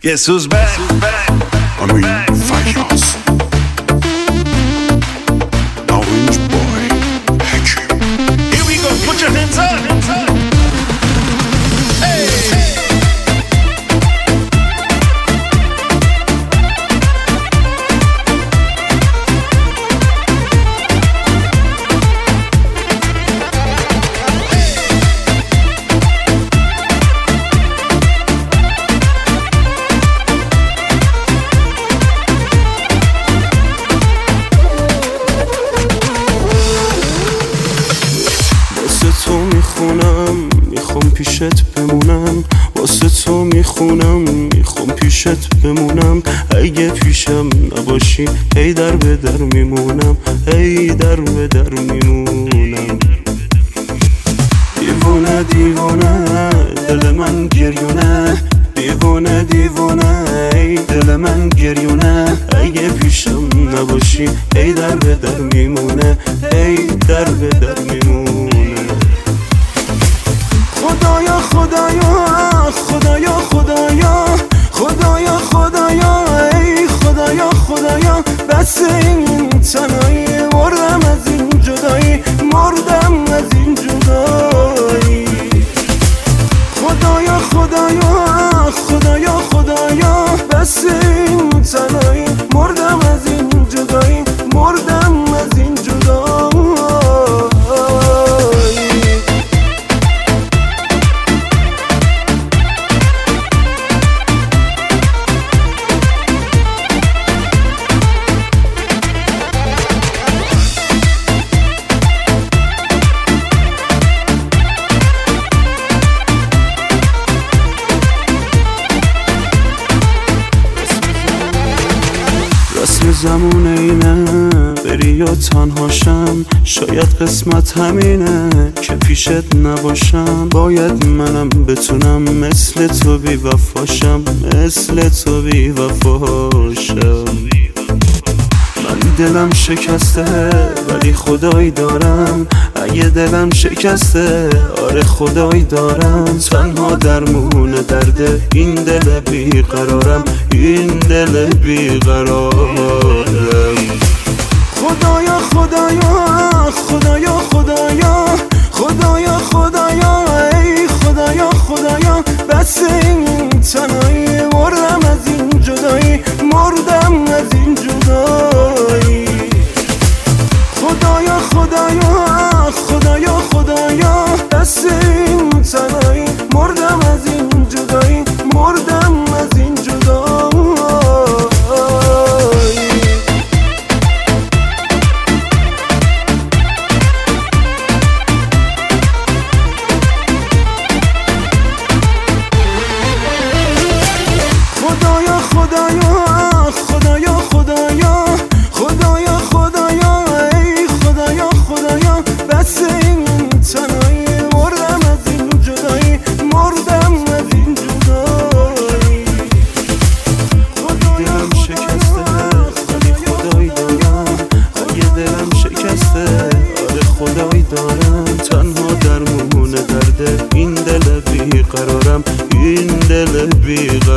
Guess who's back? I mean, Fayaz, Orange Boy, Hakim. Here we go, put your hands up. Hey! میخوام پیشت بمونم، واسه تو میخونم، میخوام پیشت بمونم. اگه پیشم نباشی هی در به در میمونم، هی در به در میمونم. دیوونه دیوونه دل من گریونه، دیوونه دیوونه ای دل من گریونه. اگه پیشم نباشی هی در به در میمونه، هی در به در میمونه. خدایا خدایا خدایا خدایا خدایا خدایا ای خدایا خدایا، بس این تنهایی مردم از این جدایی، مردم از این جدایی. خدایا خدایا خدایا خدایا، بس این تنهایی مردم از این جدایی، مردم از این جدایی. رسم زمون اینه بری یا تنهاشم، شاید قسمت همینه که پیشت نباشم. باید منم بتونم مثل تو بی وفاشم، مثل تو بی وفاشم. من دلم شکسته ولی خدایی دارم، اگه دلم شکسته آره خدایی دارم. تنها درمون درده این دل بیقرارم، این دل بیقرارم. خدایا خدایا خدایا خدایا خدایا خدایا ای خدایا خدایا، بس این تنهایی مردم از این جدایی، مردم از این جدایی. خدایا خدایا خدایا خدایا، بس این تنهایی مردم از این جدایی، مردم از این جدایی. خدایا خدایا خدایا خدایا خدایا خدایا ای خدایا خدایا، بس این تنهایی مردم از این جدایی، مردم از این جدایی. دلم شکسته ولی خدایی دارم، اگه دلم شکسته آره خدایی دارم. تنها درمون درده این دل بیقرارم، این دل بیقرارم.